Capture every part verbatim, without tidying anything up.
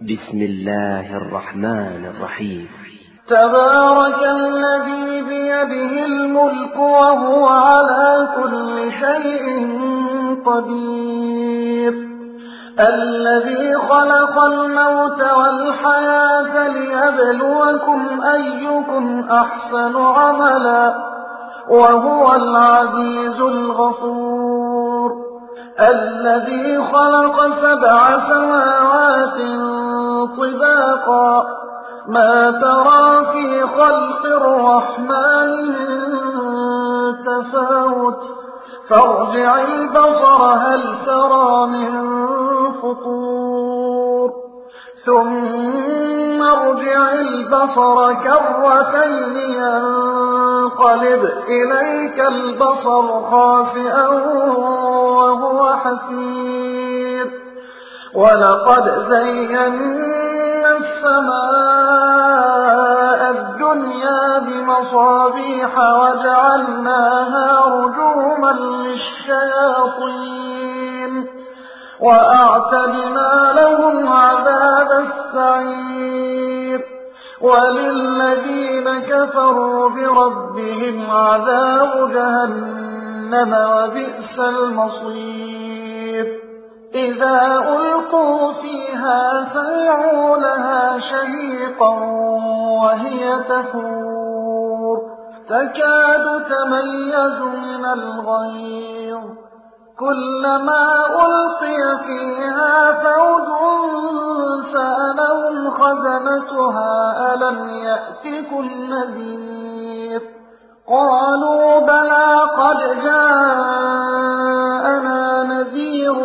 بسم الله الرحمن الرحيم. تبارك الذي بيده الملك وهو على كل شيء قدير، الذي خلق الموت والحياة ليبلوكم أيكم أحسن عملا وهو العزيز الغفور، الذي خلق سبع سماوات طباقا ما ترى في خلق الرحمن من تفاوت فارجع البصر هل ترى من فطور ثم ارجع البصر كرتين ينقلب إليك البصر خاسئا وهو حسير، ولقد زينا السماء الدنيا بمصابيح وجعلناها رجوما للشياطين وأعتدنا لهم عذاب السعير، وللذين كفروا بربهم عذاب جهنم وبئس المصير. إذا ألقوا فيها سمعوا لها شهيقا وهي تفور تكاد تميز من الغيظ، كلما ألقي فيها فوج سألهم خزنتها ألم يأتكم نذير، قالوا بلى قد جاءنا نذير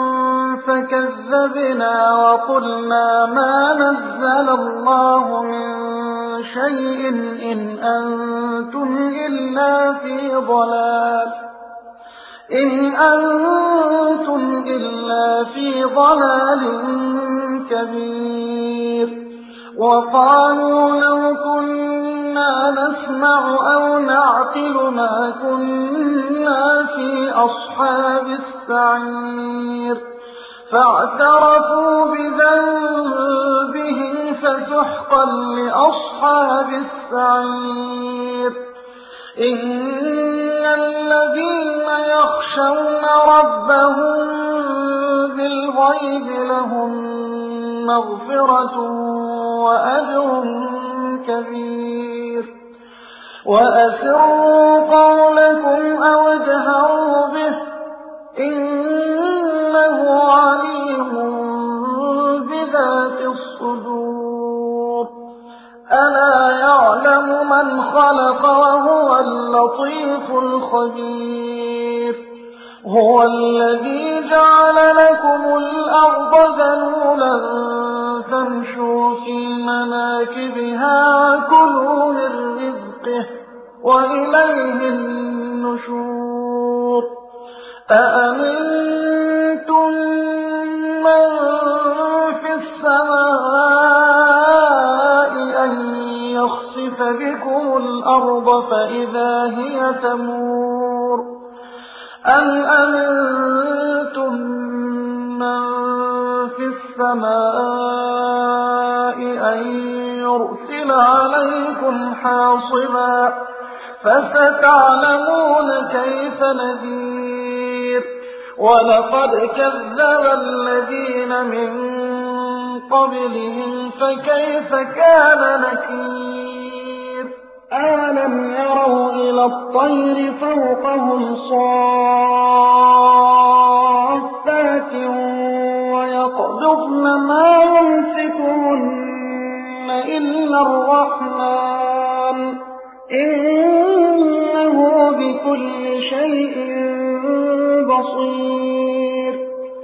فكذبنا وقلنا ما نزل الله من شيء إن أنتم إلا في ضلال إن أنتم إلا في ضلال كبير، وقالوا لو كنا نسمع أو نعقل ما كنا في أصحاب السعير، فاعترفوا بذنبهم فسحقا لأصحاب السعير. إن الذين يخشون ربهم بالغيب لهم مغفرة وأجر كبير، وأسروا قولكم أو اجهروا به إنه عليم بذات الصدور، ألا يعلم من خلق وهو اللطيف الخبير، هو الذي جعل لكم الأرض ذلولا فامشوا في مناكبها وكلوا من رزقه وإليه النشور. أأمنتم من في السماء أن يخسف بكم الأرض فإذا هي تمور، أم أمنتم من في السماء أن يرسل عليكم حاصبا فستعلمون كيف نذير، ولقد كذب الذين من قبلهم فكيف كان نكير. أَلَمْ يَرَوْا إِلَى الطَّيْرِ فَوْقَهُمْ صَافَّاتٍ وَيَقْبِضْنَ مَا يُمْسِكُهُنَّ إِلَّا الرَّحْمَنُ إِنَّهُ بِكُلِّ شَيْءٍ بَصِيرٌ.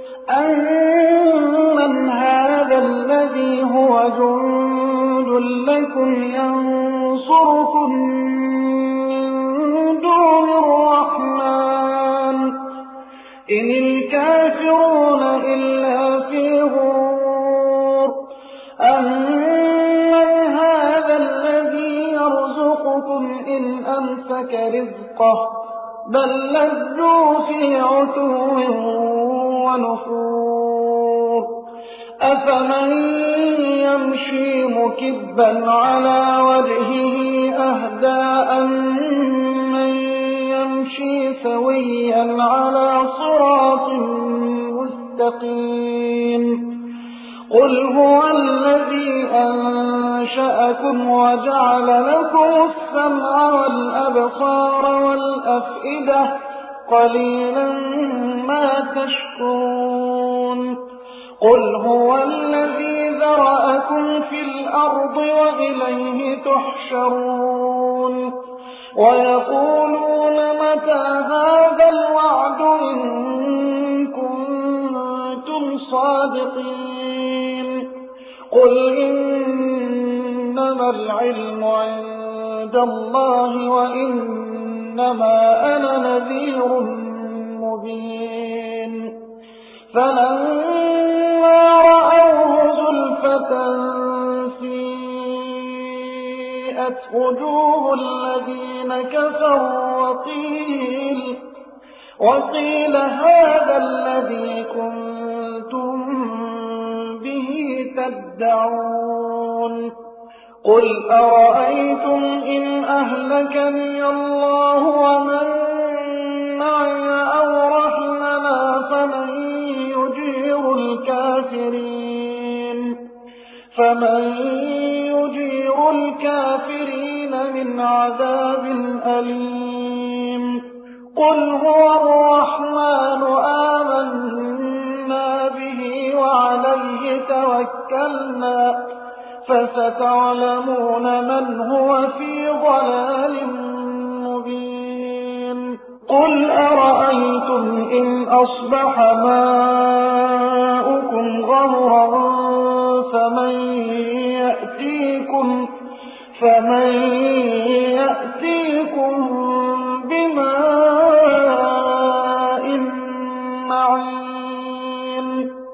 أَمَّنْ هَذَا الَّذِي هُوَ جُندٌ لَّكُمْ يَنصُرُكُم مِّن دُونِ الرَّحْمَنِ إِنِ الْكَافِرُونَ إِلَّا فِي غُرُورٍ. أَمَّنْ هَذَا الَّذِي يَرْزُقُكُمْ إِنْ أَمْسَكَ رِزْقَهُ بَل لَّجُّوا فِي عُتُوٍّ ونفور. أفمن يمشي مكبا على وجهه أهدى أمن يمشي سويا على صراط مستقيم قل هو الذي أنشأكم وجعل لكم السمع والأبصار والأفئدة قليلا ما تشكرون قل هو الذي ذرأكم في الأرض وإليه تحشرون ويقولون متى هذا الوعد إن كنتم صادقين قل إنما العلم عند الله وإنما أنا نذير مبين فلما رأوه زلفة سيئت وجوه الذين كفروا وقيل, وقيل هذا الذي كنتم به تدعون قل أرأيتم إن أهلكني الله ومن معي أو رحمنا فمن يجير الكافرين فمن يجير الكافرين من عذاب أليم قل هو الرحمن آمنا به وعليه توكلنا فستعلمون من هو في ضلال مبين قل أرأيتم إن أصبح ماؤكم غورا فمن يأتيكم, فمن يأتيكم